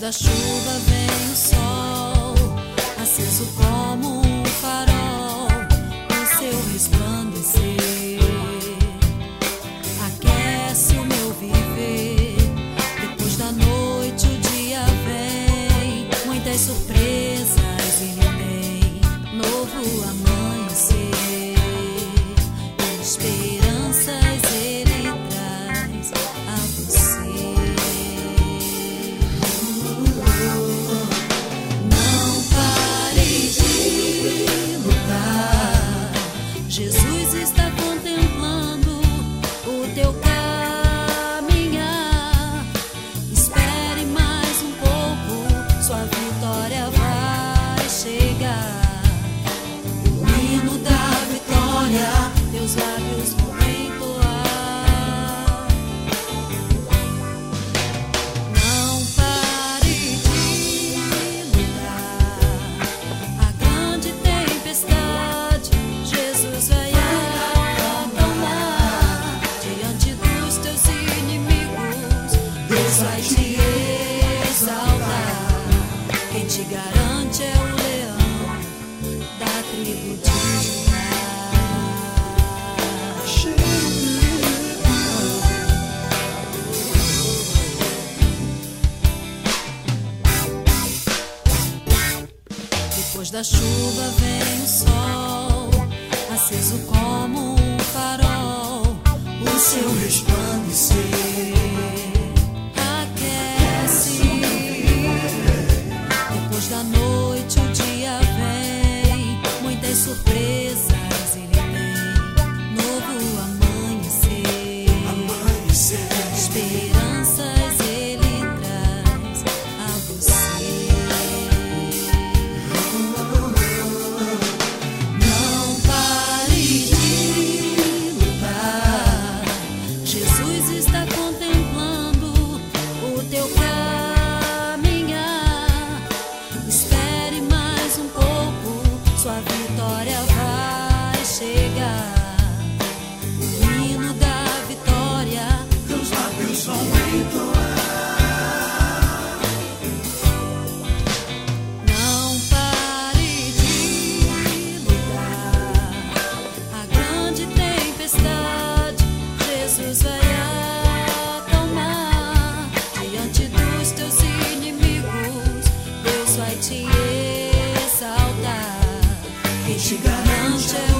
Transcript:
da chuva vem o sol, aceso como um farol, o seu resplandecer aquece o meu viver. Depois da noite o dia vem, muitas surpresas ele tem, novo amanhecer, esperanças ele traz a você. Não pare de lutar, Jesus está contemplando o teu caminhar. Espere mais um pouco, sua vitória vai chegar. O hino da vitória, teus lábios vão entoar. Não pare de lutar, a grande tempestade Jesus vai acalmar. Diante dos teus inimigos, Deus vai te exaltar. Quem te garante é o leão da tribo de Judá. Depois da chuva vem o sol, aceso como um farol, o seu resplandecer aquece. Depois da noite o dia vem, muitas surpresas ele tem, novo amanhecer, esperanças ele traz a você. Não pare de lutar, Jesus está contemplando o teu caminhar. Espere mais um pouco, sua vitória vai chegar. O hino da vitória, teus lábios vão entoar. Não pare de lutar, a grande tempestade Jesus vai acalmar. Diante dos teus inimigos, Deus vai te exaltar. Quem te garante é o